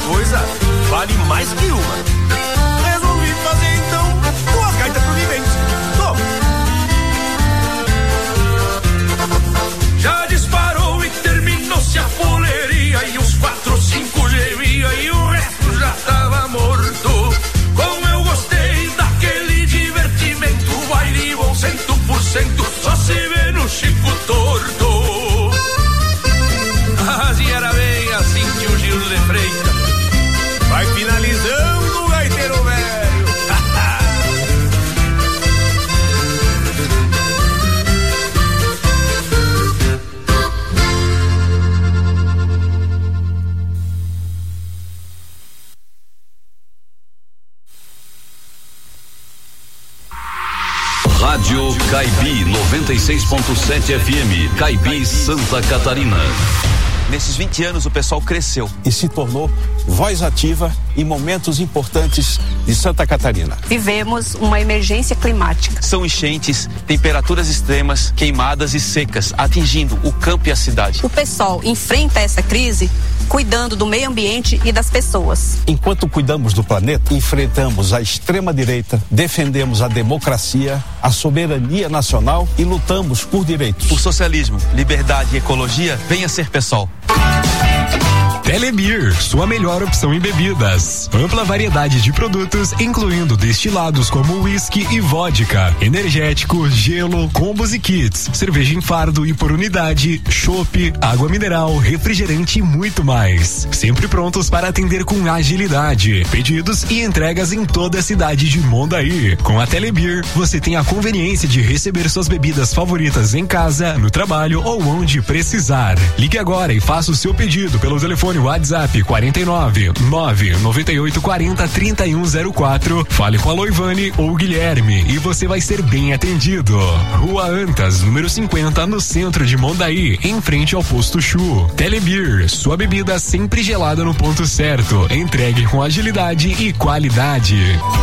coisa vale mais que uma. Resolvi fazer então duas gaitas pro vivente. Toma. Já disparou e terminou-se a foleria e os 4 ou 5 gemia e o resto já tava morto. Como eu gostei daquele divertimento, baile bom 100%, só se vê no Chico Torto. Assim era bem assim que o Gil de Freitas vai finalizando o gaiteiro velho. Rádio Caibi 96.7 FM, Caibi, Santa Catarina. Nesses 20 anos o pessoal cresceu e se tornou voz ativa em momentos importantes de Santa Catarina. Vivemos uma emergência climática. São enchentes, temperaturas extremas, queimadas e secas, atingindo o campo e a cidade. O PSOL enfrenta essa crise cuidando do meio ambiente e das pessoas. Enquanto cuidamos do planeta, enfrentamos a extrema-direita, defendemos a democracia, a soberania nacional e lutamos por direitos. Por socialismo, liberdade e ecologia, venha ser PSOL. Telebir, sua melhor opção em bebidas. Ampla variedade de produtos, incluindo destilados como whisky e vodka, energético, gelo, combos e kits, cerveja em fardo e por unidade, chopp, água mineral, refrigerante e muito mais. Sempre prontos para atender com agilidade. Pedidos e entregas em toda a cidade de Mondaí. Com a Telebir, você tem a conveniência de receber suas bebidas favoritas em casa, no trabalho ou onde precisar. Ligue agora e faça o seu pedido pelo telefone WhatsApp 49 998 40 3104. Fale com a Loivane ou Guilherme e você vai ser bem atendido. Rua Antas, número 50, no centro de Mondaí, em frente ao posto Chu. Telebir, sua bebida sempre gelada no ponto certo. Entregue com agilidade e qualidade.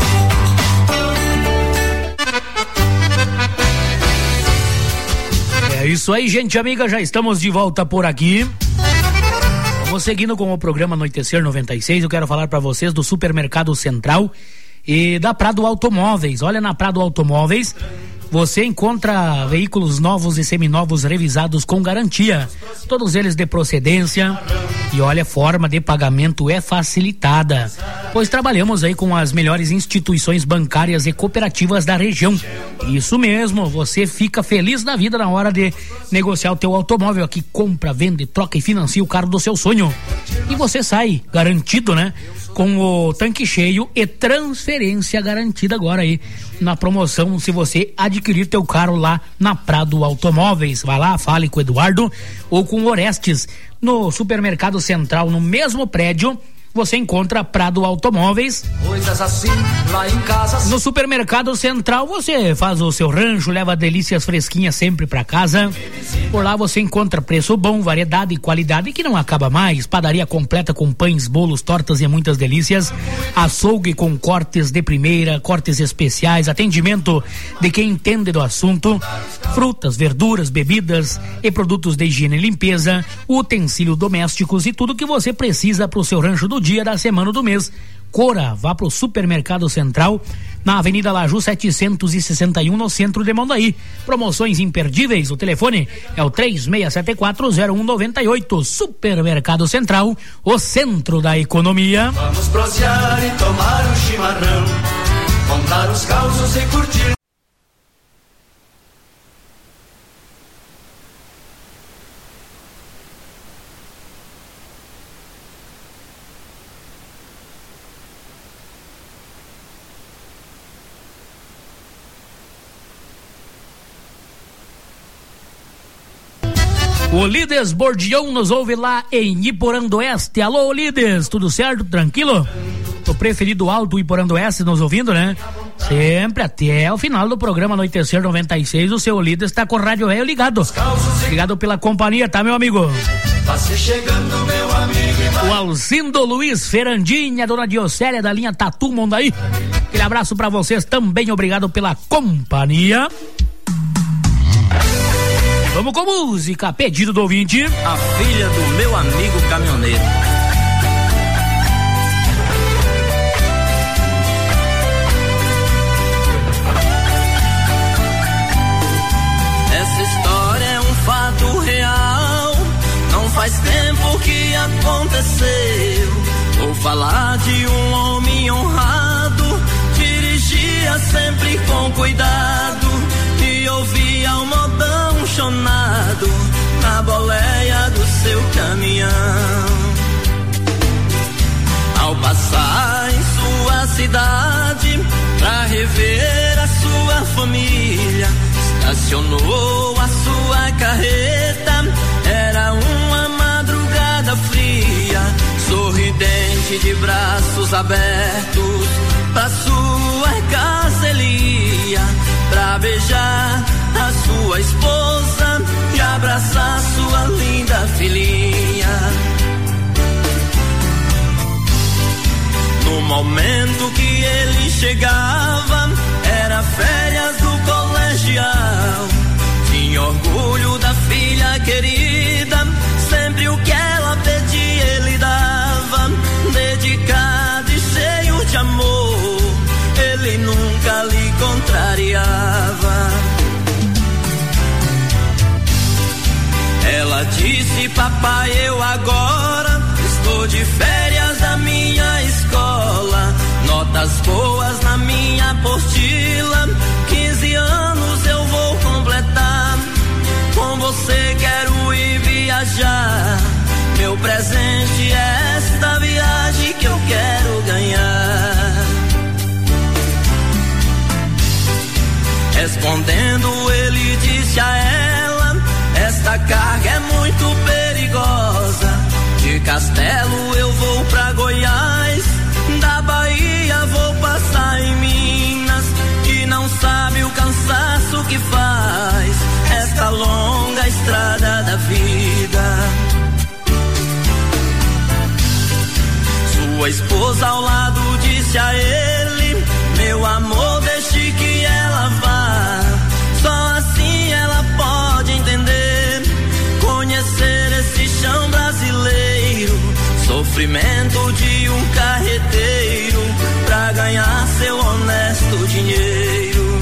É isso aí, gente amiga, já estamos de volta por aqui. Vamos seguindo com o programa Anoitecer 96. Eu quero falar para vocês do Supermercado Central e da Prado Automóveis. Olha, na Prado Automóveis você encontra veículos novos e seminovos revisados com garantia, todos eles de procedência. E olha, a forma de pagamento é facilitada, pois trabalhamos aí com as melhores instituições bancárias e cooperativas da região. Isso mesmo, você fica feliz da vida na hora de negociar o teu automóvel aqui, compra, vende, troca e financia o carro do seu sonho. E você sai garantido, né? Com o tanque cheio e transferência garantida agora aí na promoção, se você adquirir teu carro lá na Prado Automóveis. Vai lá, fale com o Eduardo ou com o Orestes. No Supermercado Central, no mesmo prédio, você encontra Prado Automóveis. Coisas assim, lá em casa. No Supermercado Central você faz o seu rancho, leva delícias fresquinhas sempre pra casa. Por lá você encontra preço bom, variedade e qualidade que não acaba mais. Padaria completa com pães, bolos, tortas e muitas delícias. Açougue com cortes de primeira, cortes especiais, atendimento de quem entende do assunto. Frutas, verduras, bebidas e produtos de higiene e limpeza, utensílios domésticos e tudo que você precisa pro seu rancho do dia, da semana ou do mês. Cora, vá pro Supermercado Central na Avenida Laju 761, no centro de Mondaí. Promoções imperdíveis, o telefone é o 36740198. Supermercado Central, o centro da economia. Vamos prosear e tomar um chimarrão, contar os causos e curtir. O Lides Bordião nos ouve lá em Iporã do Oeste. Alô, Lides, tudo certo? Tranquilo? O preferido Alto Iporã do Oeste nos ouvindo, né? Sempre até o final do programa Anoitecer 96, o seu Lides está com o Rádio Velho ligado. Obrigado pela companhia, tá, meu amigo? O Alcindo Luiz Ferandinha, dona Diocélia da linha Tatu Mondaí. Aquele abraço pra vocês também, obrigado pela companhia. Vamos com música, pedido do ouvinte. A filha do meu amigo caminhoneiro. que aconteceu. Vou falar de um homem honrado, dirigia sempre com cuidado e ouvia o modão chonado na boleia do seu caminhão. Ao passar em sua cidade pra rever a sua família, estacionou a sua carreta, era uma madrugada fria, sorridente de braços abertos, pra sua casa ele ia, pra beijar a sua esposa e abraçar sua linda filhinha. No momento que ele chegava, era férias do colegial. Tinha orgulho da filha querida, sempre o que ela pedia ele dava. Dedicado e cheio de amor, ele nunca lhe contrariava. Ela disse: papai, eu agora estou de férias da minha escola, notas boas na minha apostila, 15 anos eu vou completar, com você quero ir viajar, meu presente é esta viagem que eu quero ganhar. Respondendo ele disse a ela: esta carga é muito perigosa, de Castelo eu vou pra Goiás, da Bahia vou passar em Minas, e não sabe o cansaço que faz esta longa estrada da vida. Sua esposa ao lado disse a ele: meu amor, deixe que ela vá, só assim ela pode entender, conhecer esse chão brasileiro, sofrimento de um carreteiro, pra ganhar seu honesto dinheiro.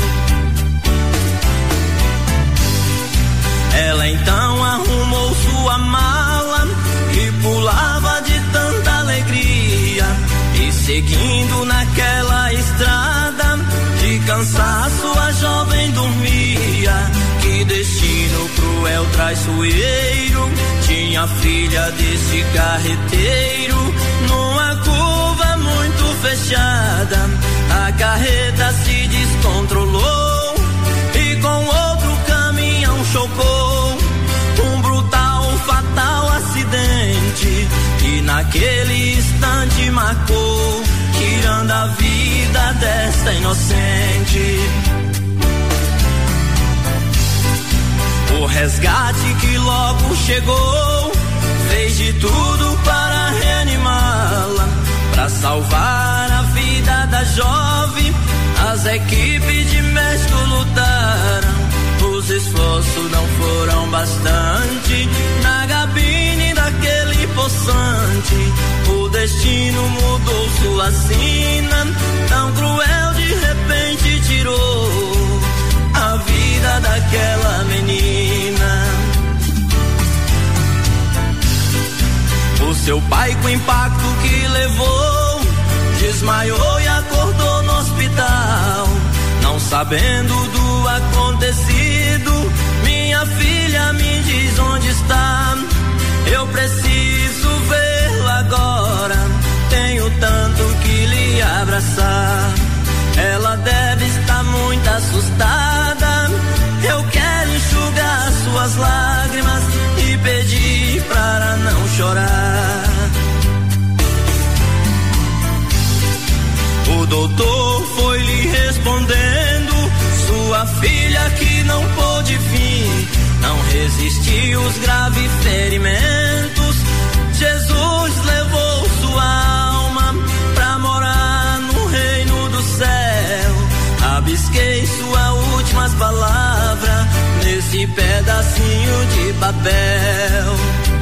Ela então arrumou sua mala e pulava de tanta alegria, e seguindo naquela estrada, de cansaço a jovem dormia. Que destino cruel, traiçoeiro, tinha filha desse carreteiro. Numa curva muito fechada, a carreta se descontrolou e com outro caminhão chocou. Um brutal, fatal acidente, e naquele instante marcou, tirando a vida desta inocente. O resgate que logo chegou fez de tudo para reanimá-la, para salvar a vida da jovem. As equipes de médico lutaram, os esforços não foram bastante. Na cabine daquele poçante, o destino mudou sua sina, tão cruel de repente tirou a vida daquela menina. O seu pai, com o impacto que levou, desmaiou e acordou no hospital, não sabendo do acontecido. Minha filha, me diz onde está, eu preciso vê-la agora, tenho tanto que lhe abraçar. Ela deve estar muito assustada, eu quero enxugar suas lágrimas e pedir para não chorar. O doutor foi lhe respondendo: sua filha que não pôde vir, não resistiu os graves ferimentos. Jesus levou sua alma pra morar no reino do céu. Rabisquei suas últimas palavras nesse pedacinho de papel.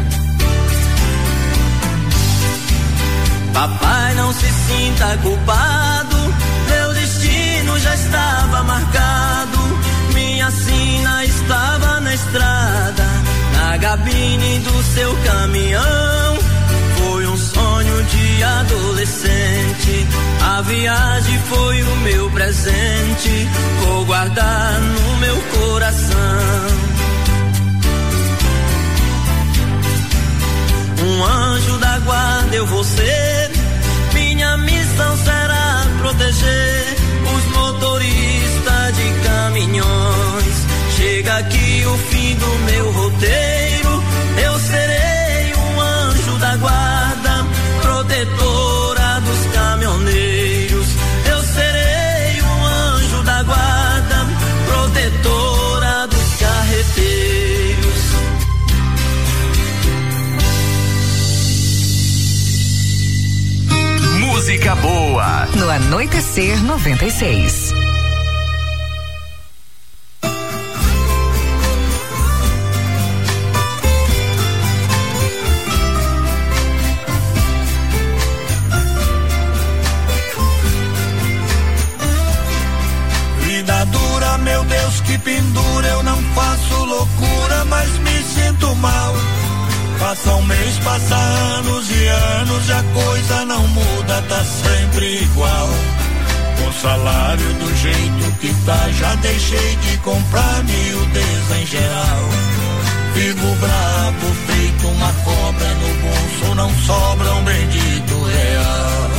Papai, não se sinta culpado, meu destino já estava marcado. Minha sina estava na estrada, na cabine do seu caminhão. viagem foi o meu presente, vou guardar no meu coração. Um anjo da guarda eu vou ser, minha missão será proteger os motoristas de caminhões. Chega aqui o fim do meu roteiro, eu serei um anjo da guarda, protetora dos caminhoneiros. Eu serei um anjo da guarda, protetora dos carreteiros. Música boa no Anoitecer 96. Vida dura, meu Deus, que pendura, eu não faço loucura, mas me sinto mal. Passa um mês, passa anos e anos e a coisa não muda, tá sempre igual. O salário do jeito que tá, já deixei de comprar miudeza em geral. Vivo bravo, feito uma cobra, no bolso não sobra um bendito real.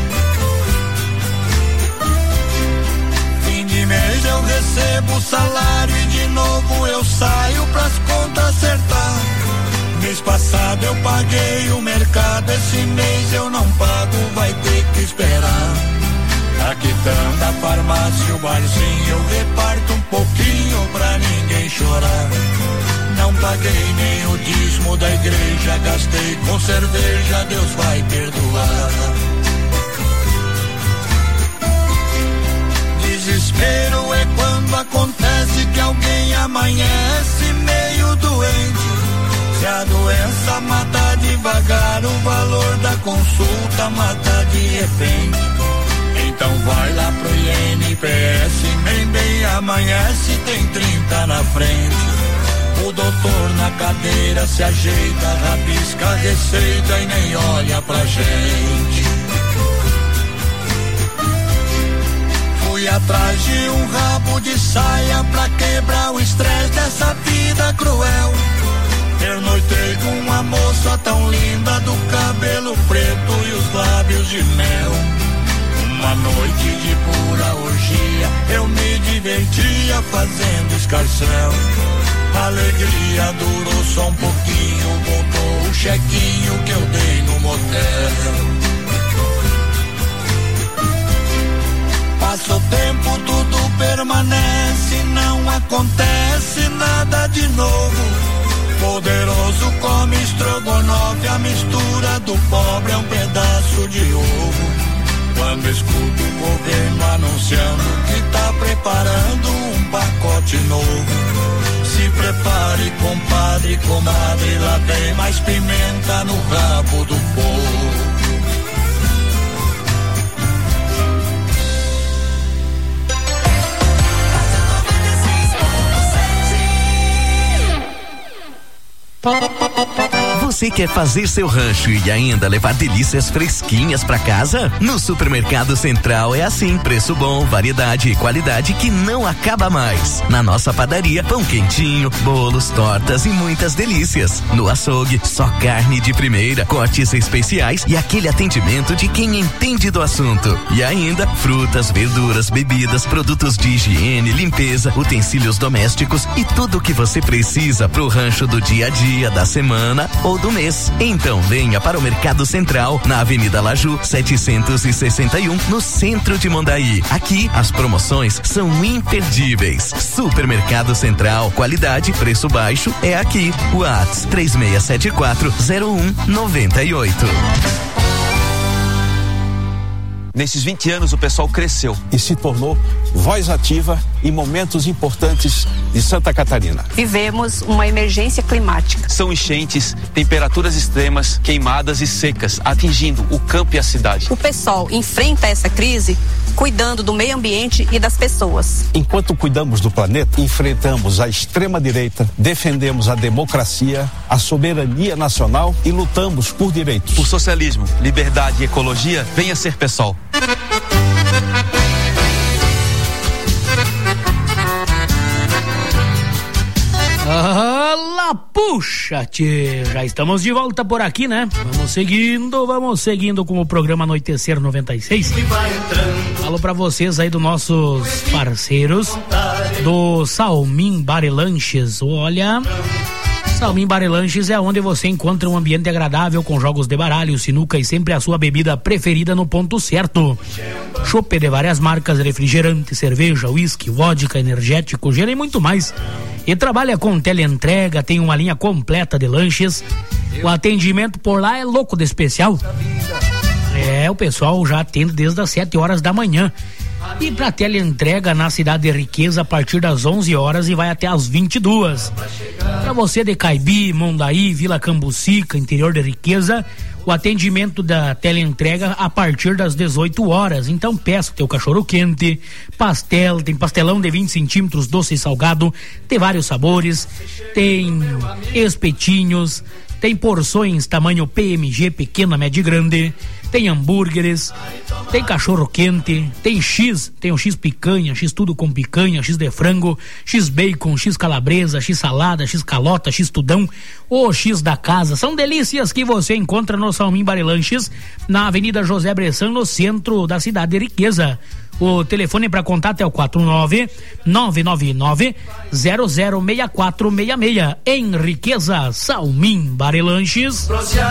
Fim de mês eu recebo o salário e de novo eu saio pras contas acertar. Mês passado eu paguei o mercado, esse mês eu não pago, vai ter que esperar. A quitanda, a farmácia, o barzinho, eu reparto um pouquinho pra ninguém chorar. Não paguei nem o dízimo da igreja, gastei com cerveja, Deus vai perdoar. Desespero é quando acontece que alguém amanhece meio doente. Se a doença mata devagar, o valor da consulta mata de repente. Então vai lá pro INPS, nem bem amanhece, tem 30 na frente. O doutor na cadeira se ajeita, rabisca a receita e nem olha pra gente. Fui atrás de um rabo de saia pra quebrar o estresse dessa vida cruel. Pernoitei com uma moça tão linda, do cabelo preto e os lábios de mel. Uma noite de pura orgia, eu me divertia fazendo escarcéu. A alegria durou só um pouquinho, voltou o chequinho que eu dei no motel. Passa o tempo, tudo permanece, não acontece nada de novo. Poderoso come estrogonofe, a mistura do pobre é um pedaço de ovo. Quando escuto o governo anunciando que tá preparando um pacote novo. Se prepare, compadre, comadre, lá vem mais pimenta no rabo do povo. Você quer fazer seu rancho e ainda levar delícias fresquinhas pra casa? No Supermercado Central é assim, preço bom, variedade e qualidade que não acaba mais. Na nossa padaria, pão quentinho, bolos, tortas e muitas delícias. No açougue, só carne de primeira, cortes especiais e aquele atendimento de quem entende do assunto. E ainda, frutas, verduras, bebidas, produtos de higiene, limpeza, utensílios domésticos e tudo o que você precisa pro rancho do dia a dia, da semana ou do mês. Então venha para o Mercado Central, na Avenida Laju 761, no centro de Mondaí. Aqui as promoções são imperdíveis. Supermercado Central, qualidade, preço baixo é aqui. WhatsApp 36740198. Nesses 20 anos o pessoal cresceu e se tornou voz ativa em momentos importantes de Santa Catarina. Vivemos uma emergência climática. São enchentes, temperaturas extremas, queimadas e secas, atingindo o campo e a cidade. O PSOL enfrenta essa crise cuidando do meio ambiente e das pessoas. Enquanto cuidamos do planeta, enfrentamos a extrema-direita, defendemos a democracia, a soberania nacional e lutamos por direitos. Por socialismo, liberdade e ecologia, venha ser PSOL. Ah, puxa, tchê, já estamos de volta por aqui, né? Vamos seguindo com o programa Anoitecer 96. Falo pra vocês aí dos nossos parceiros do Salmin Bar e Lanches. Olha, Salmin Bar e Lanches é onde você encontra um ambiente agradável com jogos de baralho, sinuca e sempre a sua bebida preferida no ponto certo. Chopp de várias marcas, refrigerante, cerveja, uísque, vodka, energético, gelo e muito mais. E trabalha com teleentrega, tem uma linha completa de lanches. O atendimento por lá é louco de especial. O pessoal já atende desde as 7 horas da manhã. E pra teleentrega na Cidade de Riqueza a partir das 11 horas e vai até as 22. Pra você de Caibi, Mondaí, Vila Cambucica, interior de Riqueza, o atendimento da teleentrega a partir das 18 horas. Então peça o teu cachorro quente, pastel, tem pastelão de 20 centímetros, doce e salgado, tem vários sabores, tem espetinhos, tem porções tamanho PMG, pequena, média e grande, tem hambúrgueres, tem cachorro quente, tem o X picanha, X tudo com picanha, X de frango, X bacon, X calabresa, X salada, X calota, X tudão, ou X da casa. São delícias que você encontra no Salmin Bar e Lanches, na Avenida José Bressan, no centro da cidade de Riqueza. O telefone para contato é o 49-999-006466. Em Riqueza, Salmin Bar e Lanches.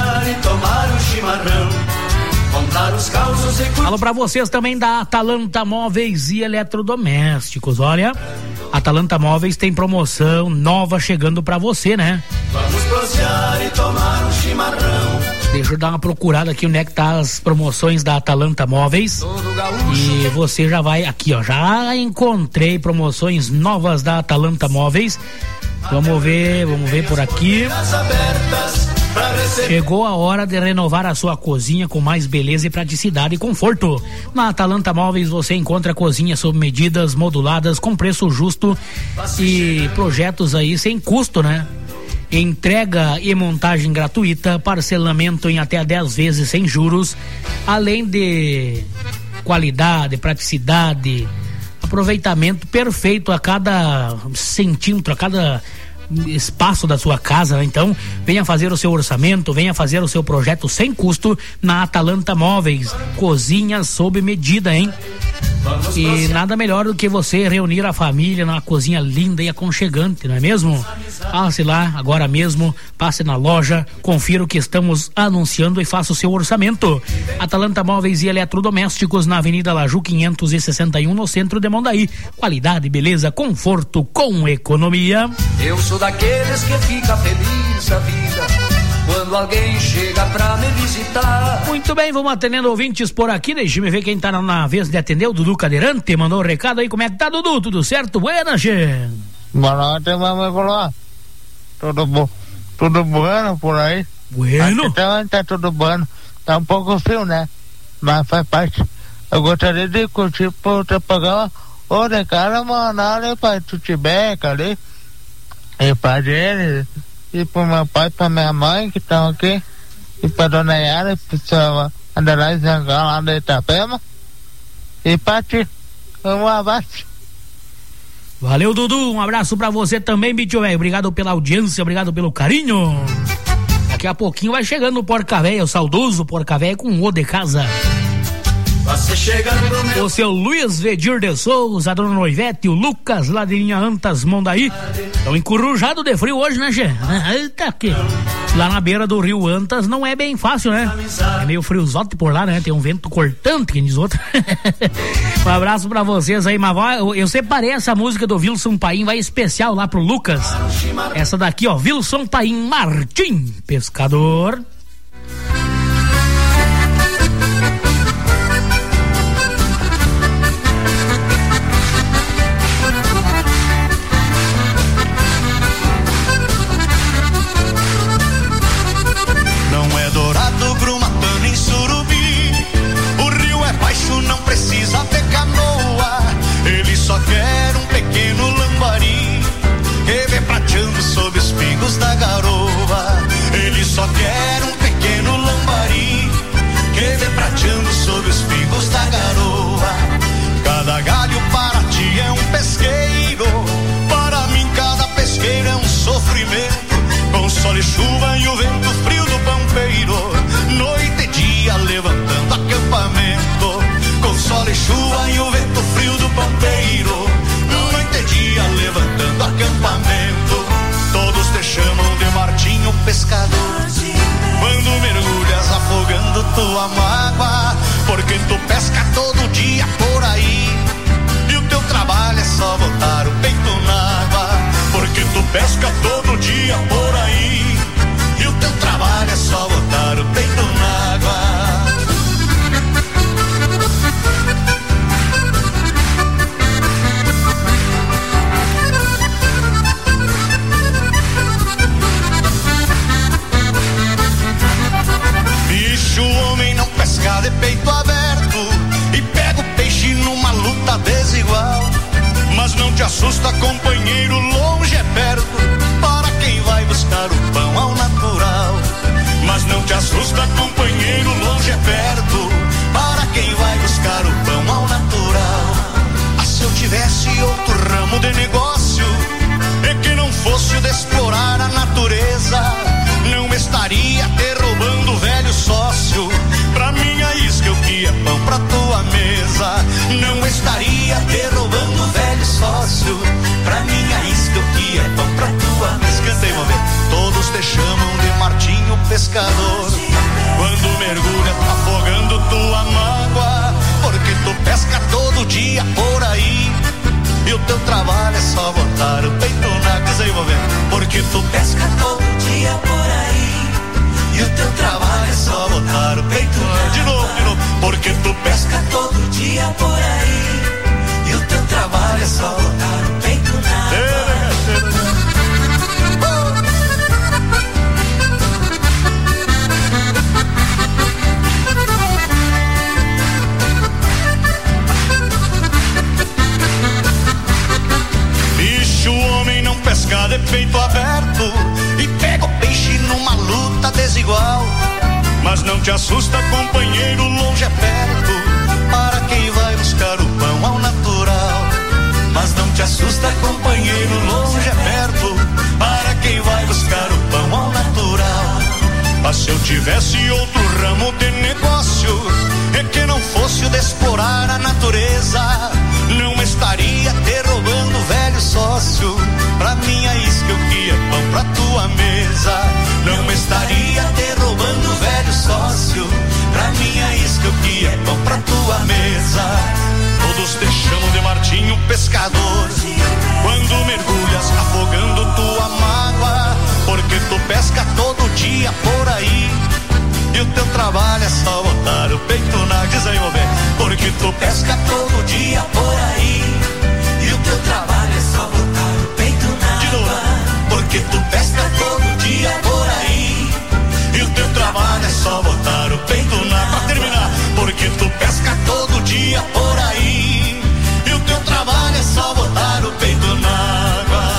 Falo pra vocês também da Atalanta Móveis e Eletrodomésticos. Olha, Atalanta Móveis tem promoção nova chegando pra você, né? Vamos prosear e tomar um chimarrão. Deixa eu dar uma procurada aqui onde é que tá as promoções da Atalanta Móveis. E você já vai aqui, ó. Já encontrei promoções novas da Atalanta Móveis. Vamos ver por aqui. Chegou a hora de renovar a sua cozinha com mais beleza e praticidade e conforto. Na Atalanta Móveis você encontra cozinhas sob medidas moduladas com preço justo e projetos aí sem custo, né? Entrega e montagem gratuita, parcelamento em até 10 vezes sem juros, além de qualidade, praticidade, aproveitamento perfeito a cada centímetro, a cada espaço da sua casa, né? Então venha fazer o seu orçamento, venha fazer o seu projeto sem custo na Atalanta Móveis, cozinha sob medida, hein? E nada melhor do que você reunir a família numa cozinha linda e aconchegante, não é mesmo? Passe lá agora mesmo, passe na loja, confira o que estamos anunciando e faça o seu orçamento. Atalanta Móveis e Eletrodomésticos na Avenida Laju 561, no centro de Mondaí. Qualidade, beleza, conforto com economia. Eu sou daqueles que fica feliz a vida quando alguém chega pra me visitar. Muito bem, vamos atendendo ouvintes por aqui. Deixa eu ver quem tá na vez de atender. O Dudu Cadeirante mandou um recado aí. Como é que tá, Dudu? Tudo certo? Buenas, gente. Boa noite, mamãe falou. Tudo bueno por aí? Bueno. Então tá tudo bueno. Tá um pouco frio, né? Mas faz parte. Eu gostaria de curtir por te pagar o de cara, mandar pra Tutibeca ali. E pra ele. E pro meu pai, pra minha mãe que estão aqui, e pra dona Yara, pro seu André Zangão lá de Itapema, e pra ti, um abraço. Valeu, Dudu, um abraço pra você também, bicho velho, obrigado pela audiência, obrigado pelo carinho. Daqui a pouquinho vai chegando o Porca Véia, o saudoso Porca Véia com o de casa. O seu Luiz Vedir de Souza, a dona Noivete, o Lucas lá de Linha Antas, Mondaí. Estão encurrujados de frio hoje, né, Gê? Eita, aqui. Lá na beira do rio Antas não é bem fácil, né? É meio friozote por lá, né? Tem um vento cortante, quem diz outro. Um abraço pra vocês aí, mas eu separei essa música do Wilson Paim, vai especial lá pro Lucas. Essa daqui, ó, Wilson Paim Martim, pescador. Não precisa ter canoa, ele só quer um pequeno lambari que vem prateando sob os pingos da garoa. Ele só quer um pequeno lambari que vem prateando sob os pingos da garoa. Cada galho para ti é um pesqueiro, para mim cada pesqueiro é um sofrimento. sol e chuva e o vento frio do pampeiro, noite e dia levantando acampamento. Com sol e chuva e o vento frio do pampeiro, noite e dia levantando acampamento. Todos te chamam de Martinho Pescador, quando mergulhas afogando tua mágoa, porque tu pesca todo dia por aí, e o teu trabalho é só botar o peito na água. Porque tu pesca todo dia por aí, e o teu trabalho é só botar o peito na água. Bicho, o homem não pesca de peito aberto e pega o peixe numa luta desigual. Mas não te assusta, companheiro, longe é perto, para quem vai buscar o pão ao natural. Mas não te assusta, companheiro, longe é perto, para quem vai buscar o pão ao natural. Ah, se eu tivesse outro ramo de negócio, é que não fosse o de explorar a natureza, não estaria te roubando, velho sócio, pra minha isca o que é pão pra tua mesa. Não estaria te roubando, velho sócio, pra minha isca o que é pão pra tua mesa. Cantei, vamos ver. Todos te chamam de Martinho Pescador, quando mergulha afogando tua mágoa, porque tu pesca todo dia por aí, e o teu trabalho é só botar o peito na casa. Vamos ver. Porque tu pesca todo dia por aí, e o teu trabalho é só botar o peito na. De novo. Porque tu pesca todo dia por aí, e o teu trabalho é só botar o peito na. Bicho, o homem não pesca de peito aberto e pega o peixe numa luta desigual. Mas não te assusta, companheiro, longe é perto, para quem vai buscar o pão ao natural. Mas não te assusta, companheiro, longe é perto, para quem vai buscar o pão ao natural. Mas se eu tivesse outro ramo de negócio, é que não fosse o de explorar a natureza, não estaria te roubando, velho sócio, pra minha isca o que é pão pra tua mesa. Não estaria te roubando, velho sócio, pra minha isca o que é pão pra tua mesa. Todos te chamam de Martinho Pescador, quando mergulhas afogando tua mágoa, porque tu pesca todo dia por aí, e o teu trabalho é só botar o peito na. Diz aí, meu bem. Porque tu pesca todo dia por aí, e o teu trabalho é só botar o peito na. De novo. Porque tu pesca todo dia por aí, e o teu trabalho é só botar o peito na. Pra terminar. Porque tu pesca todo dia por aí, e o teu trabalho é só botar o peito na água.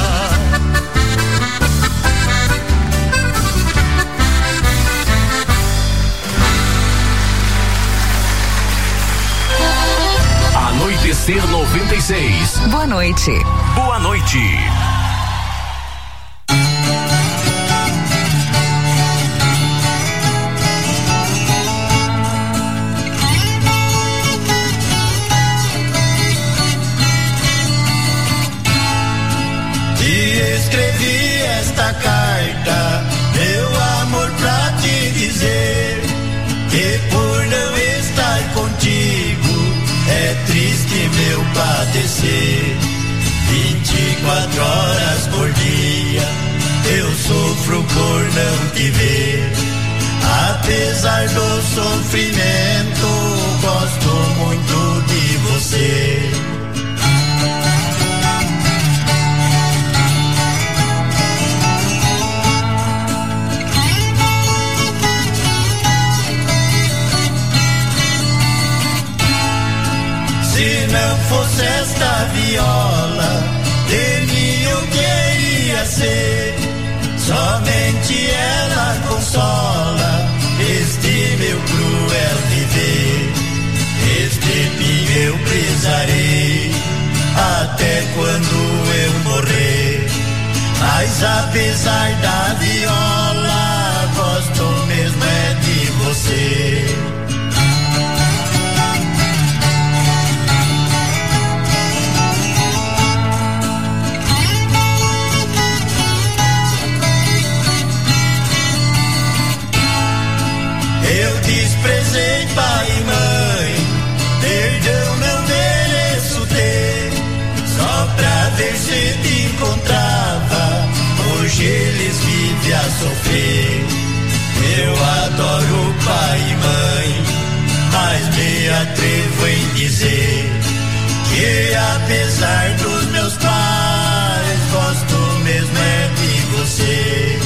Anoitecer 96. Boa noite. Boa noite. Te escrevi esta carta, meu amor, pra te dizer que por não estar contigo é triste meu padecer. 24 horas por dia eu sofro por não te ver. Apesar do sofrimento, gosto muito de você. Se não fosse esta viola, de mim eu queria ser. Somente ela consola este meu cruel viver. Este fim eu prezarei até quando eu morrer. Mas apesar da viola, gosto mesmo é de você. Eu desprezei pai e mãe, perdão não mereço ter. Só pra ver se te encontrava, hoje eles vivem a sofrer. Eu adoro pai e mãe, mas me atrevo em dizer que apesar dos meus pais, gosto mesmo é de você.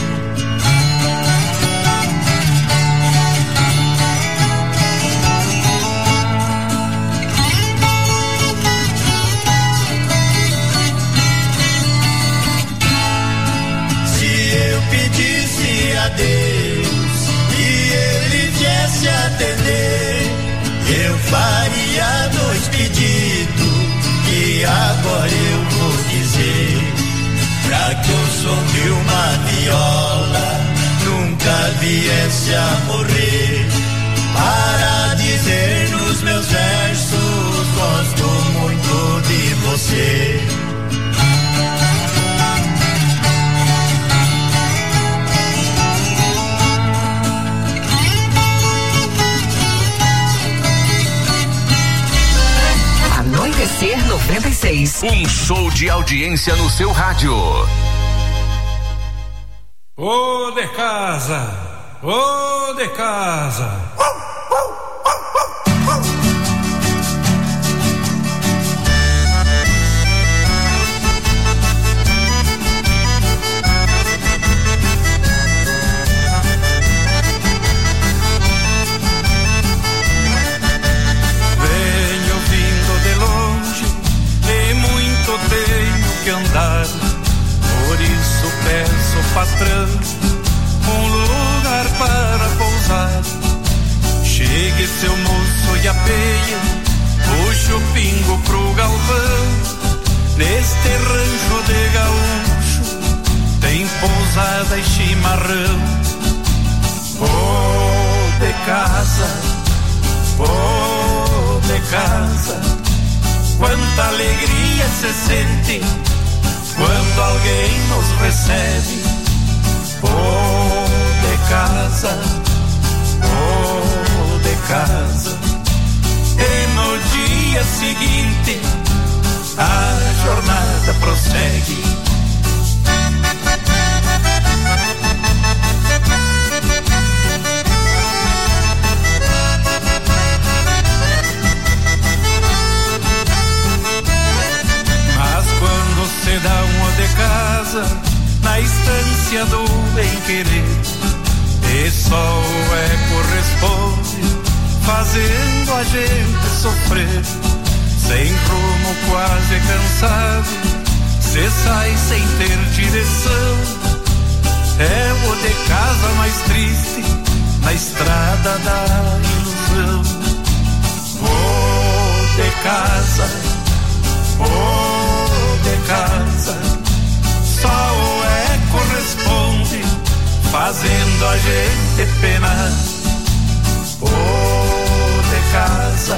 Pedisse a Deus e ele viesse atender, eu faria 2 pedidos que agora eu vou dizer. Pra que o som de uma viola nunca viesse a morrer, para dizer nos meus versos, gosto muito de você. Anoitecer 96. Um show de audiência no seu rádio. Ô de casa, ô de casa. Tenho que andar, por isso peço patrão um lugar para pousar. Chegue seu moço e apeia, puxa o pingo pro galpão. Neste rancho de gaúcho tem pousada e chimarrão. Oh, de casa, oh, de casa. Quanta alegria se sente quando alguém nos recebe. Oh, de casa, oh, de casa. E no dia seguinte a jornada prossegue. Se dá uma de casa na estância do bem-querer, e só o eco responde, fazendo a gente sofrer. Sem rumo, quase cansado, se sai sem ter direção. É o de casa mais triste na estrada da ilusão. Oh, de casa, oh, de casa, só o eco responde, fazendo a gente penar. Oh, de casa,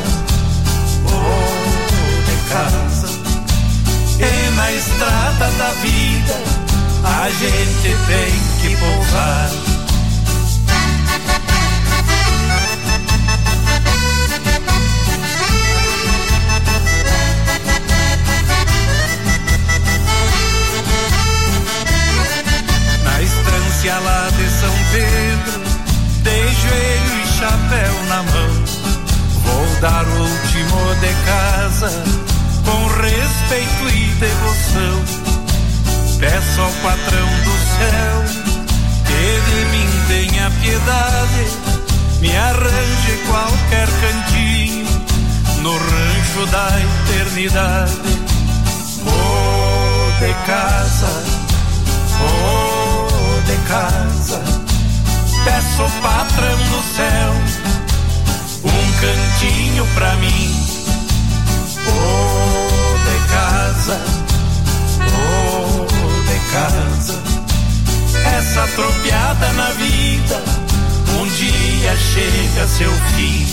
oh, de casa. E na estrada da vida a gente tem que pousar. Lá de São Pedro, de joelho e chapéu na mão, vou dar o último de casa, com respeito e devoção. Peço ao patrão do céu que de mim tenha piedade, me arranje qualquer cantinho no rancho da eternidade. Oh, de casa, oh, de casa, peço ao patrão do céu um cantinho pra mim. Oh, de casa, oh, de casa. seu fim.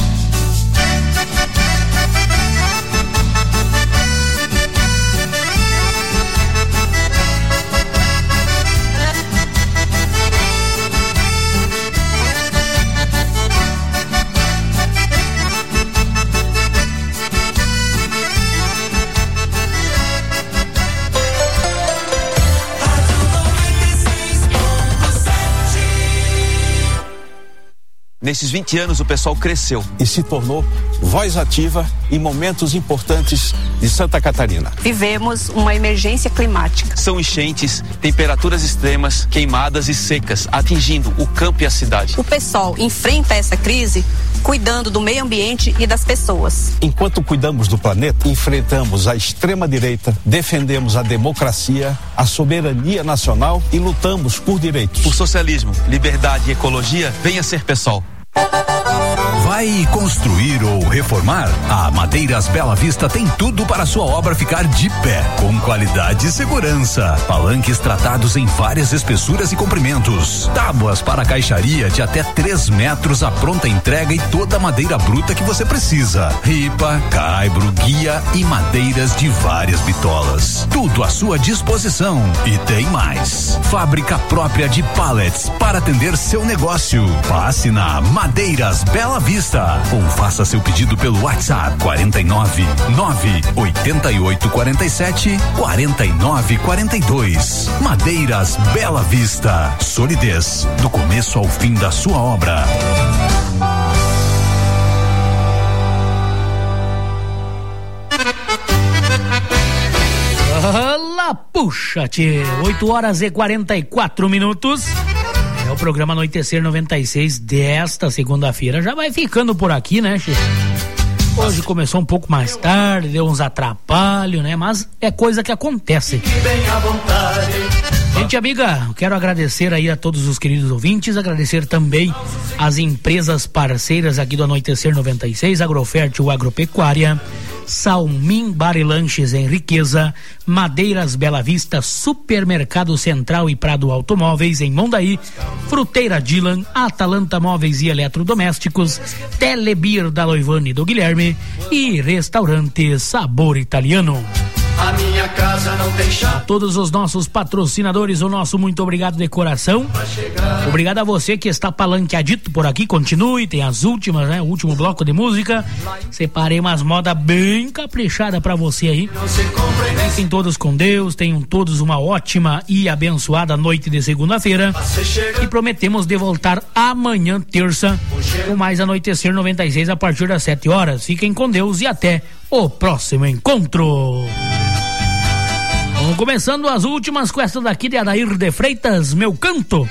Nesses 20 anos o pessoal cresceu e se tornou voz ativa em momentos importantes de Santa Catarina. Vivemos uma emergência climática. São enchentes, temperaturas extremas, queimadas e secas, atingindo o campo e a cidade. O PSOL enfrenta essa crise cuidando do meio ambiente e das pessoas. Enquanto cuidamos do planeta, enfrentamos a extrema-direita, defendemos a democracia, a soberania nacional e lutamos por direitos. Por socialismo, liberdade e ecologia, venha ser PSOL. Vai construir ou reformar? A Madeiras Bela Vista tem tudo para sua obra ficar de pé, com qualidade e segurança. Palanques tratados em várias espessuras e comprimentos. Tábuas para caixaria de até 3 metros, a pronta entrega e toda a madeira bruta que você precisa. Ripa, caibro, guia e madeiras de várias bitolas. Tudo à sua disposição. E tem mais. Fábrica própria de pallets para atender seu negócio. Passe na Madeiras Bela Vista ou faça seu pedido pelo WhatsApp 49 988 47 49 42. Madeiras Bela Vista. Solidez do começo ao fim da sua obra. Olá, puxa, tchê. 8h44. É o programa Anoitecer 96 desta segunda-feira. Já vai ficando por aqui, né, Che? Hoje começou um pouco mais tarde, deu uns atrapalhos, né? Mas é coisa que acontece. Gente amiga, quero agradecer aí a todos os queridos ouvintes, agradecer também as empresas parceiras aqui do Anoitecer 96, Agrofértil Agropecuária, Salmin Bar e Lanches em Riqueza, Madeiras Bela Vista, Supermercado Central e Prado Automóveis em Mondaí, Fruteira Dylan, Atalanta Móveis e Eletrodomésticos, Telebir da Loivane e do Guilherme e Restaurante Sabor Italiano. A minha casa não tem chá. A todos os nossos patrocinadores, o nosso muito obrigado de coração. Obrigado a você que está palanqueadito por aqui. Continue, tem as últimas, né? O último bloco de música. Separei umas modas bem caprichadas pra você aí. Fiquem todos com Deus, tenham todos uma ótima e abençoada noite de segunda-feira. E prometemos de voltar amanhã, terça, com mais Anoitecer 96 a partir das 7 horas. Fiquem com Deus e até o próximo encontro. Vamos começando as últimas com essa daqui de Adair de Freitas, Meu Canto.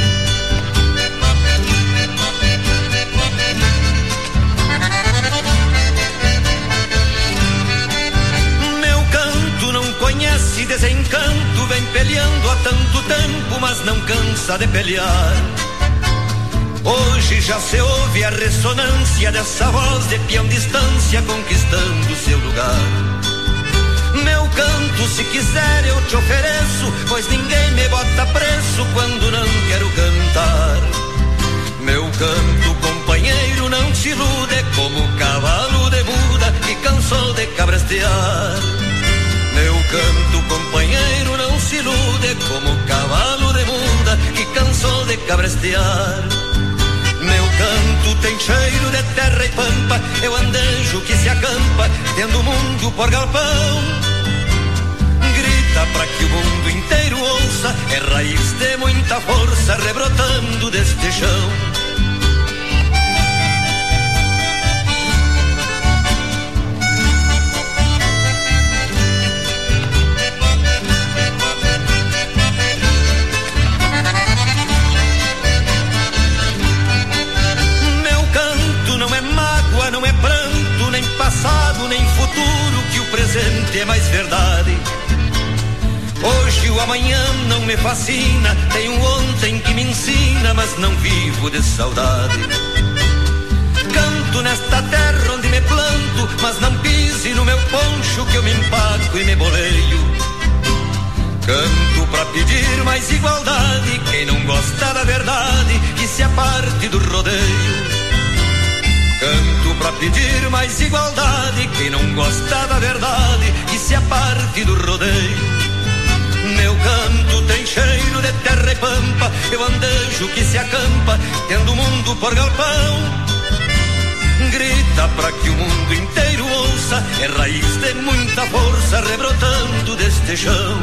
Meu canto não conhece desencanto, vem peleando há tanto tempo, mas não cansa de pelear. Hoje já se ouve a ressonância dessa voz de peão distância conquistando seu lugar. Meu canto, se quiser eu te ofereço, pois ninguém me bota preço quando não quero cantar. Meu canto, companheiro, não te ilude como cavalo de muda que cansou de cabrestear. Meu canto, companheiro, não se ilude como cavalo de muda que cansou de cabrestear. Meu canto tem cheiro de terra e pampa, eu andejo que se acampa, tendo o mundo por galpão. Grita pra que o mundo inteiro ouça, é raiz de muita força rebrotando deste chão. Não é pranto, nem passado, nem futuro, que o presente é mais verdade. Hoje o amanhã não me fascina, tem um ontem que me ensina, mas não vivo de saudade. Canto nesta terra onde me planto, mas não pise no meu poncho que eu me empaco e me boleio. Canto pra pedir mais igualdade, quem não gosta da verdade, que se aparte do rodeio. pedir mais igualdade. Quem não gosta da verdade, que se aparte do rodeio. Meu canto tem cheiro de terra e pampa, eu andejo que se acampa, tendo o mundo por galpão. Grita pra que o mundo inteiro ouça, é raiz de muita força rebrotando deste chão.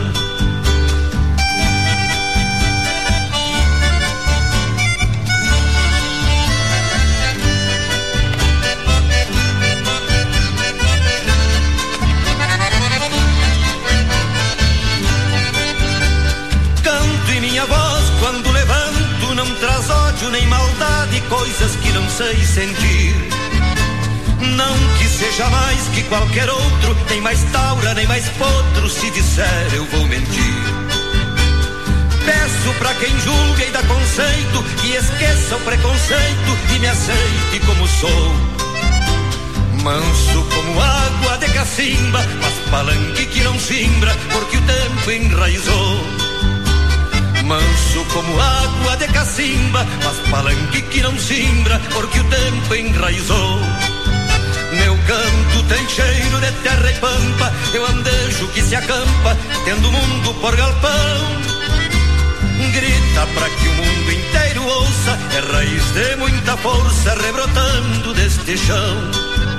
Canto e minha voz quando levanto não traz ódio nem maldade, coisas que não sei sentir. Não que seja mais que qualquer outro, nem mais taura, nem mais potro, se disser eu vou mentir. Peço pra quem julga e dá conceito, que esqueça o preconceito e me aceite como sou. Manso como água de cacimba, mas palanque que não simbra, porque o tempo enraizou. Manso como água de cacimba, mas palanque que não simbra, porque o tempo enraizou. Meu canto tem cheiro de terra e pampa, eu andejo que se acampa, tendo o mundo por galpão. Grita pra que o mundo inteiro ouça, é raiz de muita força rebrotando deste chão.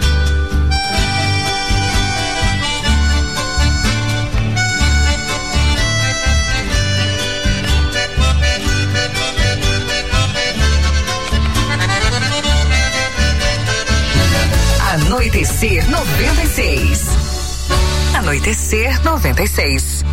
Anoitecer 96. Anoitecer 96.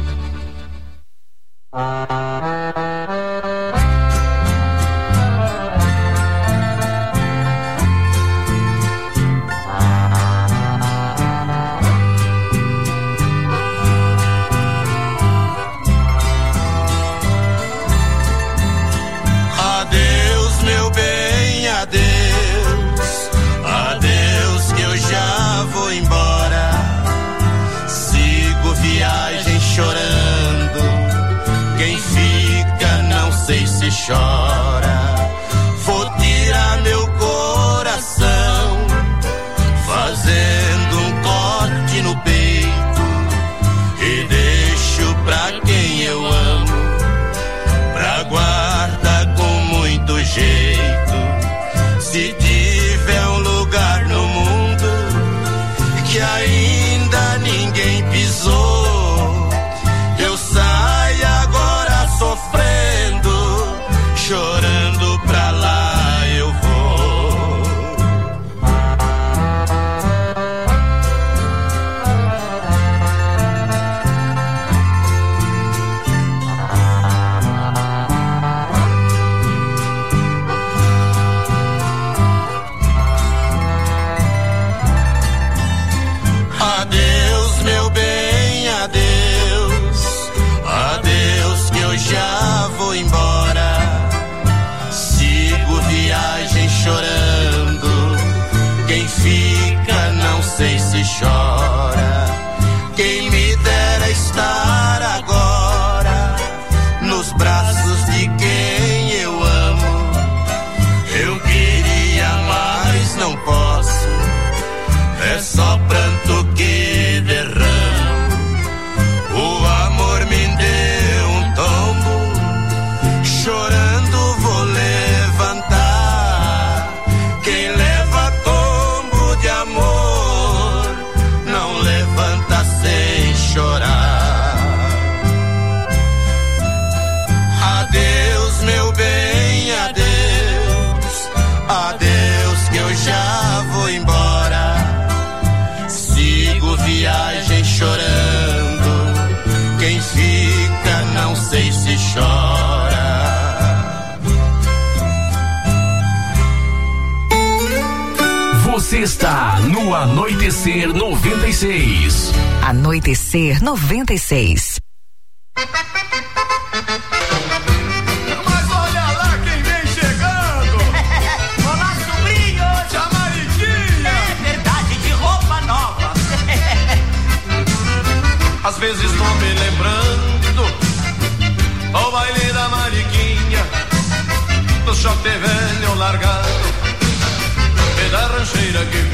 Adeus, meu bem, adeus. Adeus que eu já vou embora. Sigo viagem chorando. Quem fica não sei se chora. Vou tirar meu coração, fazendo um corte no peito, e deixo pra quem eu amo, pra guardar com muito jeito. Se tiver um lugar no mundo que ainda ninguém pisou, eu saio agora sofrendo, chorando, pra lá eu vou. Adeus, meu bem, adeus. Adeus que eu já vou embora. Sigo viagem chorando. Quem fica não sei se chora. Quem me dera estar agora nos braços de quem eu amo. Eu queria, mas não posso. É só pranto que derramo. O amor me deu um tombo, chorando vou levantar. Quem leva tombo de amor não levanta sem chorar. Adeus, meu bem, adeus. Adeus que eu já vou embora. Sigo viagem chorando. Quem fica não sei se chora. Você está no Anoitecer 96. Anoitecer 96. Mas olha lá quem vem chegando. Olá, sobrinhos. Jamariquinha. É verdade, de roupa nova. Às vezes tô me lembrando ao baile da Mariquinha, do shop velho largado e da rancheira que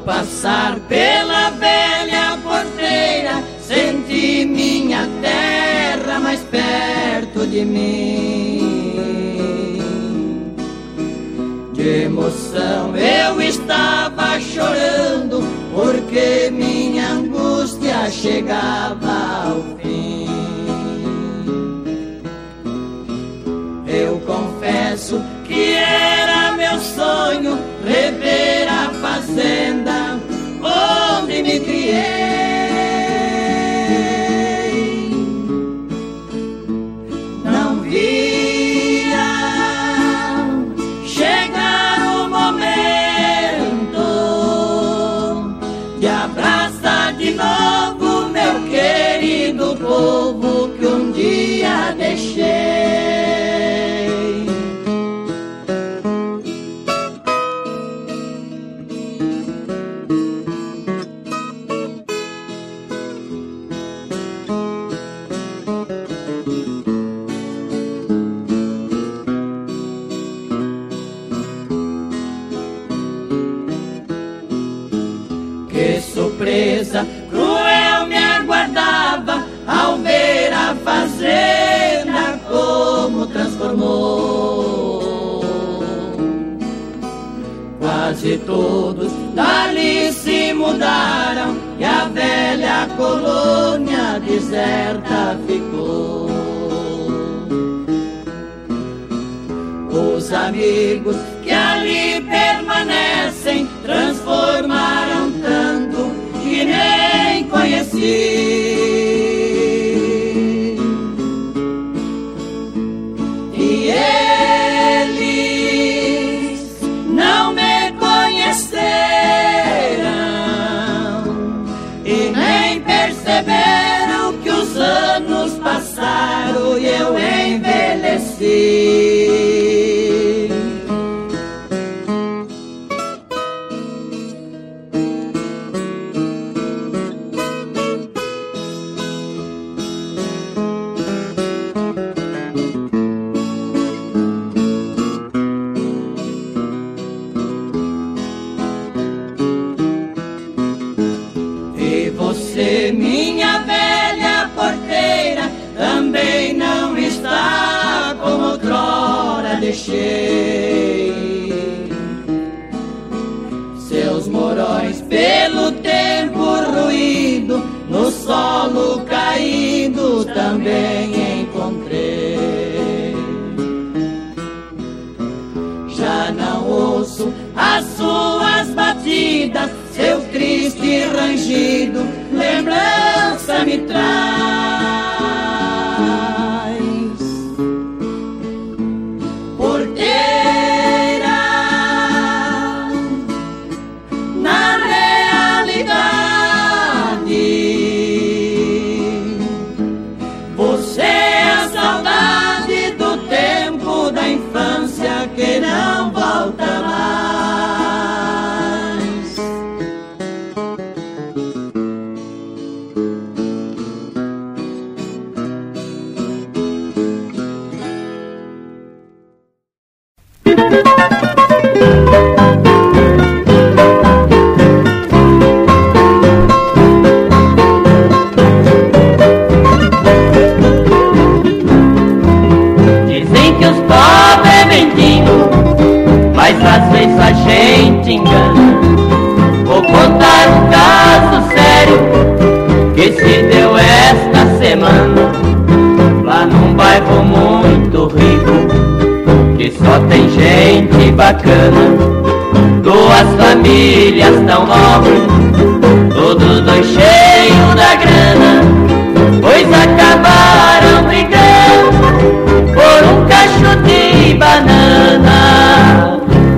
passar pela velha porteira, senti minha terra mais perto de mim. De emoção eu estava chorando, porque minha angústia chegava ao fim. Eu confesso que era meu sonho rever a fazenda onde me criei. Não via chegar o momento de abraçar de novo meu querido povo que um dia deixei. Surpresa cruel me aguardava ao ver a fazenda como transformou. Quase todos dali se mudaram e a velha colônia deserta ficou. Os amigos que ali permanecem transformaram tanto que nem conheci. E eles não me conheceram e nem perceberam que os anos passaram e eu envelheci. Minha velha porteira também não está como outrora deixei. Seus morões pelo tempo ruído, no solo caído também encontrei. Já não ouço as suas batidas, seu triste rangido lembrança me traz. Porteira, na realidade, você é a saudade do tempo da infância que não volta mais. Dizem que os pobres é mendigo, mas às vezes a gente engana. Vou contar um caso sério que se deu esta semana, lá num bairro muito rico, que só tem gente bacana. Duas famílias tão nobres, todos dois cheios da grana, pois acabaram brigando por um cacho de banana.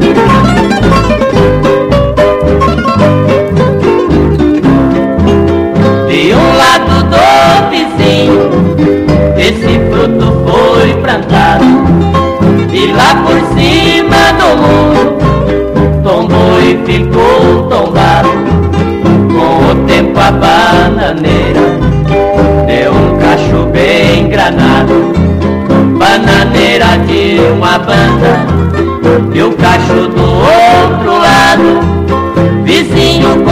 De um lado do vizinho, esse fruto foi plantado, e lá por cima do muro tombou e ficou tombado. Com o tempo a bananeira deu um cacho bem granado, bananeira de uma banda e o cacho do outro lado. Vizinho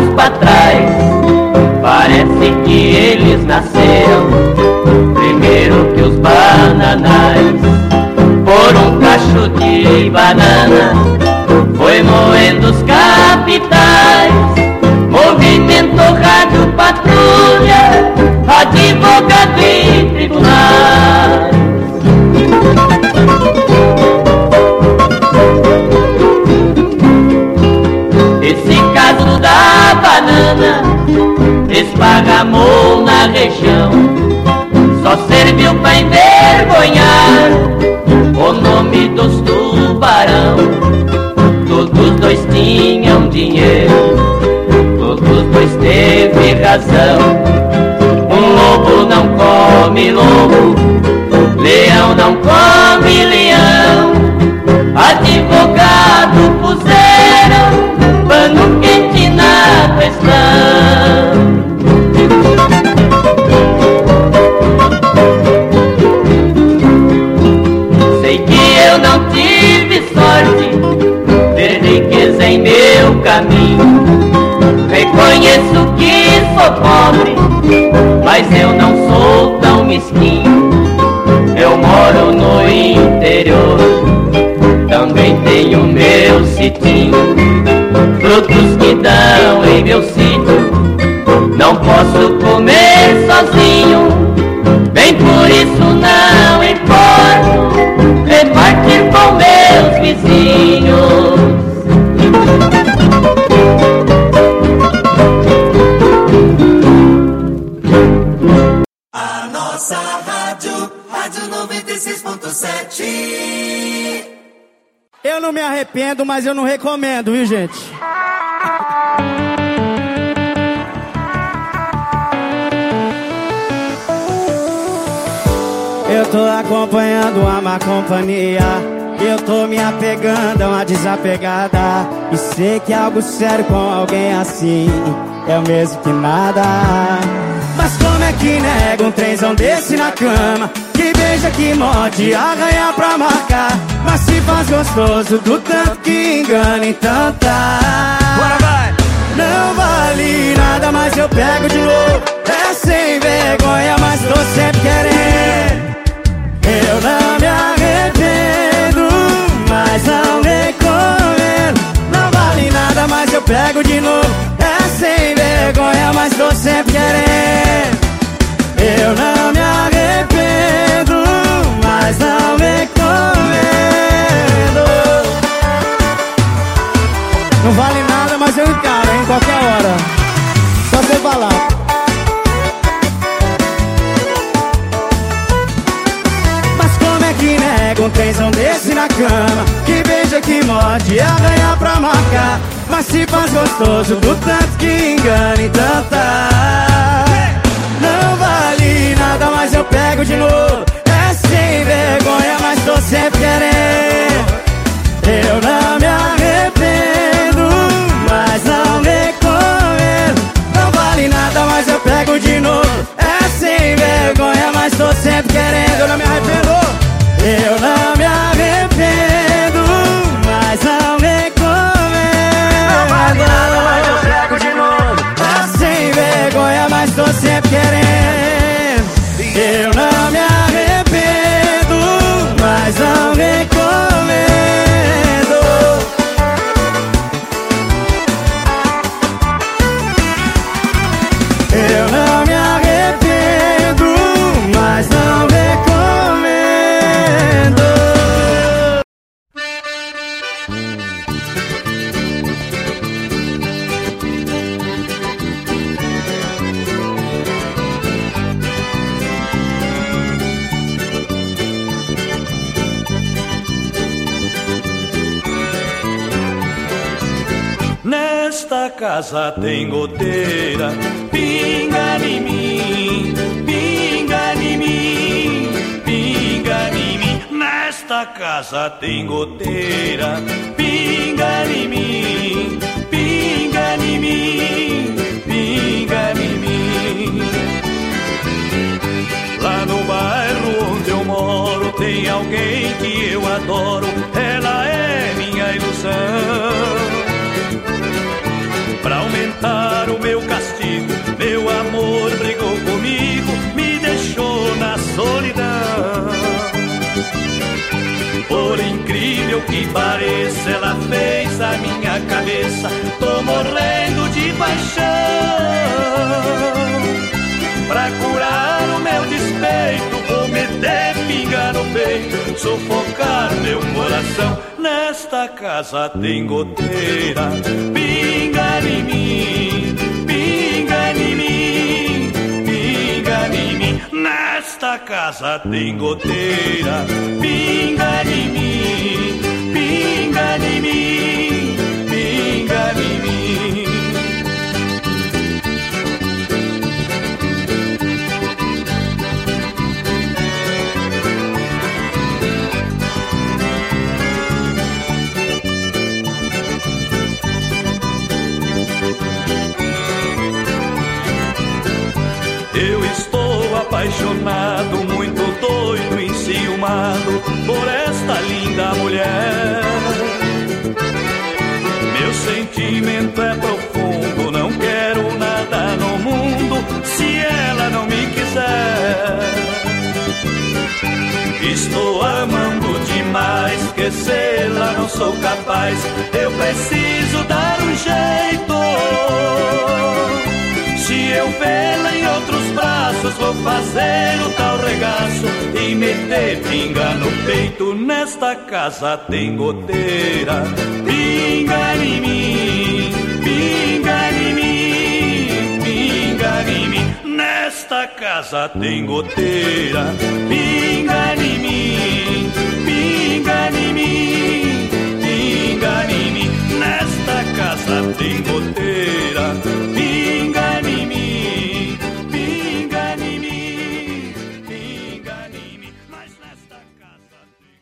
pra trás. Parece que eles nasceram primeiro que os bananais. Por um cacho de banana foi moendo os capitais. Movimento rádio patrulha, advogado em tribunais. Esse caso da banana esparramou na região. Só serviu pra envergonhar o nome dos tubarão. Todos dois tinham dinheiro, todos dois teve razão. Um lobo não come lobo, leão não come leão. Advogado puseram pano quente na questão. Sei que eu não tive sorte, ter riqueza em meu caminho. Reconheço que sou pobre, mas eu não sou tão mesquinho. Eu moro no interior, também tenho meu sitinho. Frutos que dão em meu sítio, não posso comer sozinho. Bem por isso não importo repartir com meus vizinhos. A nossa rádio, Rádio 96.7. Eu não me arrependo, mas eu não recomendo, viu, gente? Eu tô acompanhando a má companhia, eu tô me apegando a uma desapegada. E sei que algo sério com alguém assim é o mesmo que nada. Mas como é que nega um trenzão desse na cama, que beija, que morde, arranha pra marcar, mas se faz gostoso do tanto que engana, então tá. Bora, vai! Não vale nada, mas eu pego de novo. É sem vergonha, mas tô sempre querendo. Eu não me arrependo, mas não recomendo. Não vale nada, mas eu pego de novo. É sem vergonha, mas tô sempre querendo. Eu não me arrependo, mas não recomendo. Não vale nada, mas eu encaro, hein, qualquer hora. Só você falar. Mas como é que nega um trenzão desse na cama, que beija, que morde, arranha pra marcar, mas se faz gostoso do tanto que engana, então tá. Não vale nada, mas eu pego de novo. É sem vergonha, mas tô sempre querendo. Eu não me arrependo, mas não recomendo. Não vale nada, mas eu pego de novo. É sem vergonha, mas tô sempre querendo. Eu não me arrependo. Eu não me arrependo, mas não recomendo. Não vale nada, mas eu pego de novo. É sem vergonha, mas tô sempre querendo. Eu não me arrependo, mas não recomendo. Eu não me arrependo, mas não recomendo. Nesta casa tem goteira, pinga em mim, pinga em mim, pinga em mim. Nesta casa tem goteira, pinga em mim, pinga em mim, pinga em mim. Lá no bairro onde eu moro tem alguém que eu adoro, ela é minha ilusão. Pra aumentar matar o meu castigo. Meu amor brigou comigo, me deixou na solidão. Por incrível que pareça, ela fez a minha cabeça. Tô morrendo de paixão. Pra curar o meu despeito, vou meter pinga no peito, sufocar meu coração. Nesta casa tem goteira, pinga em mim, pinga em mim, pinga em mim. Nesta casa tem goteira, pinga em mim, pinga em mim, pinga em mim. Eu estou apaixonado, muito doido, enciumado por esta linda mulher. Meu sentimento é profundo, não quero nada no mundo se ela não me quiser. Estou amando demais, esquecê-la não sou capaz. Eu preciso dar um jeito. Se eu vê-la em outros braços, vou fazer o tal regaço e meter pinga no peito. Nesta casa tem goteira, pinga em mim, pinga em mim, pinga em mim. Nesta casa tem goteira, pinga em mim, pinga em mim, pinga em mim. Nesta casa tem goteira, pinga em mim, pinga em mim, pinga em mim. Mas nesta casa tem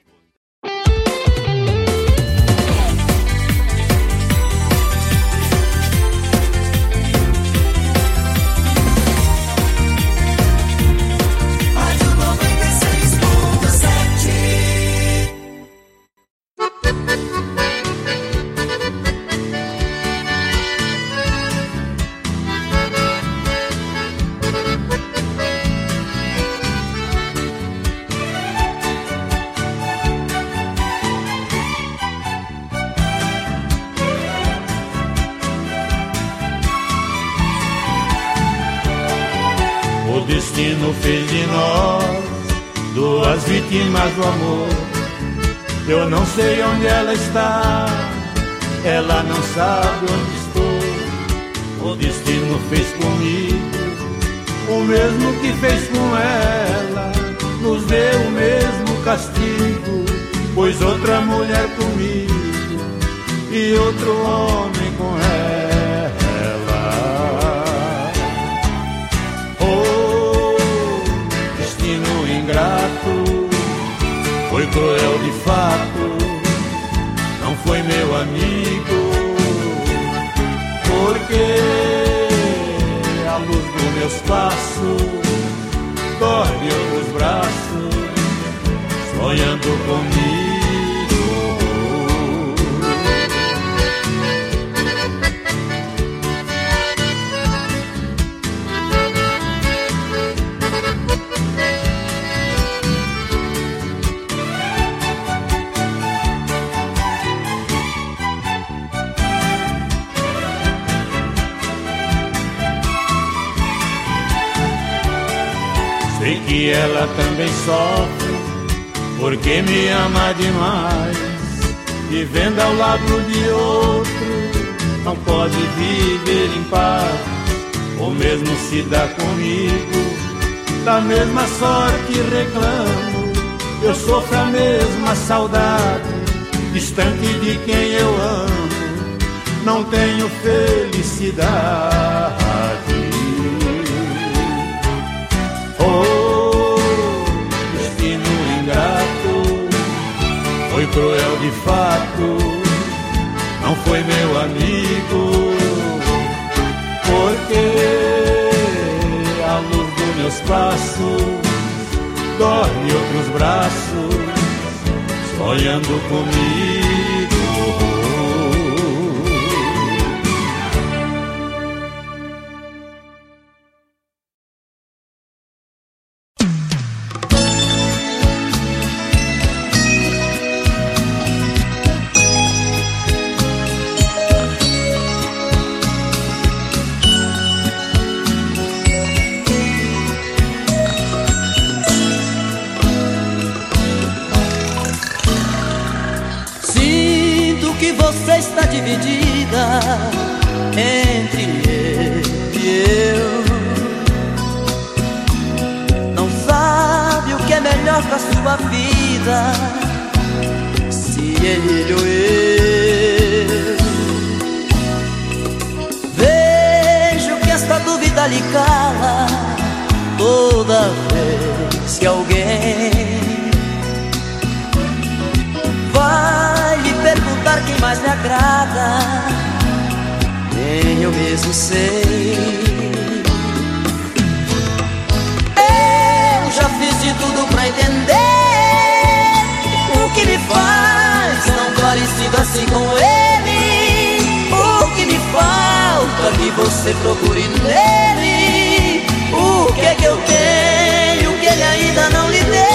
O destino fez de nós duas vítimas do amor. Eu não sei onde ela está, ela não sabe onde estou. O destino fez comigo o mesmo que fez com ela, nos deu o mesmo castigo, pois outra mulher comigo e outro homem com ela. Ingrato, foi cruel de fato, não foi meu amigo, porque a luz dos meus passos dorme os braços, sonhando comigo. Sei que ela também sofre, porque me ama demais. Vivendo ao lado de outro, não pode viver em paz. Ou mesmo se dá comigo, da mesma sorte reclamo. Eu sofro a mesma saudade, distante de quem eu amo. Não tenho felicidade. Destino ingrato, foi cruel de fato, não foi meu amigo, porque a luz dos meus passos dorme outros braços, sonhando comigo. está dividida entre ele e eu. Não sabe o que é melhor pra sua vida, se ele ou eu. Vejo que esta dúvida lhe cala toda vez que alguém vai lhe perguntar quem mais lhe agrada, nem eu mesmo sei. Eu já fiz de tudo pra entender o que me faz tão parecido assim com ele. O que me falta que você procure nele. O que é que eu tenho que ele ainda não lhe deu?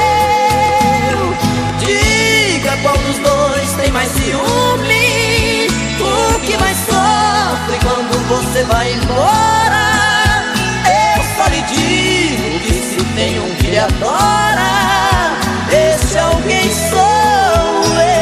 Diga qual dos dois tem mais ciúme, o que mais sofre quando você vai embora. Eu só lhe digo que se tem um que lhe adora, esse alguém sou eu.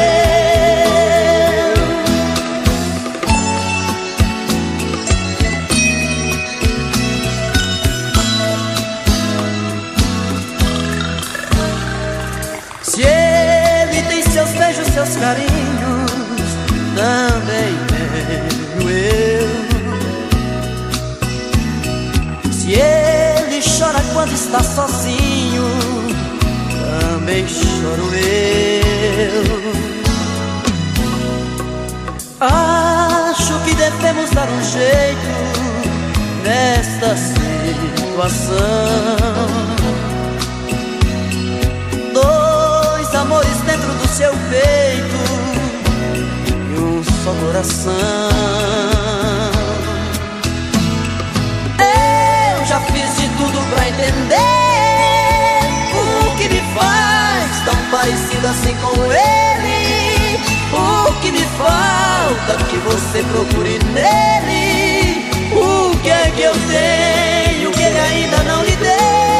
Se ele tem seus beijos, seus carinhos, também tenho eu. Se ele chora quando está sozinho, também choro eu. Acho que devemos dar um jeito nesta situação. Dois amores dentro do seu peito e um só coração. Eu já fiz de tudo pra entender o que me faz tão parecido assim com ele. O que me falta que você procure nele. O que é que eu tenho que ele ainda não lhe deu?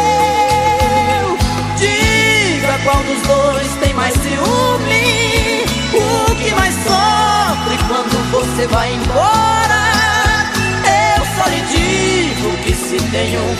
Diga qual dos dois tem mais ciúme, o que mais sofre quando você vai embora. Eu só lhe digo que se tem um